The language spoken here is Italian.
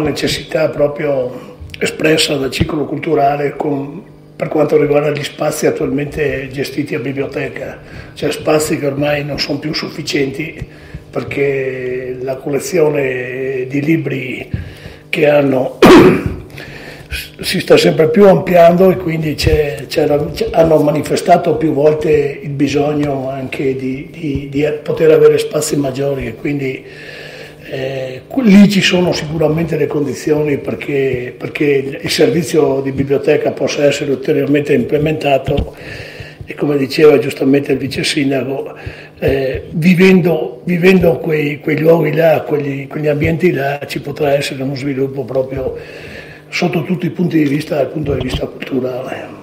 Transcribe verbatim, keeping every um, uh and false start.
necessità proprio espressa dal ciclo culturale con, per quanto riguarda gli spazi attualmente gestiti a biblioteca, cioè spazi che ormai non sono più sufficienti perché la collezione di libri che hanno si sta sempre più ampliando e quindi c'è, c'era, hanno manifestato più volte il bisogno anche di, di, di poter avere spazi maggiori e quindi eh, lì ci sono sicuramente le condizioni perché, perché il servizio di biblioteca possa essere ulteriormente implementato e come diceva giustamente il vice sindaco, eh, vivendo, vivendo quei, quei luoghi là, quegli, quegli ambienti là, ci potrà essere uno sviluppo proprio sotto tutti i punti di vista, dal punto di vista culturale.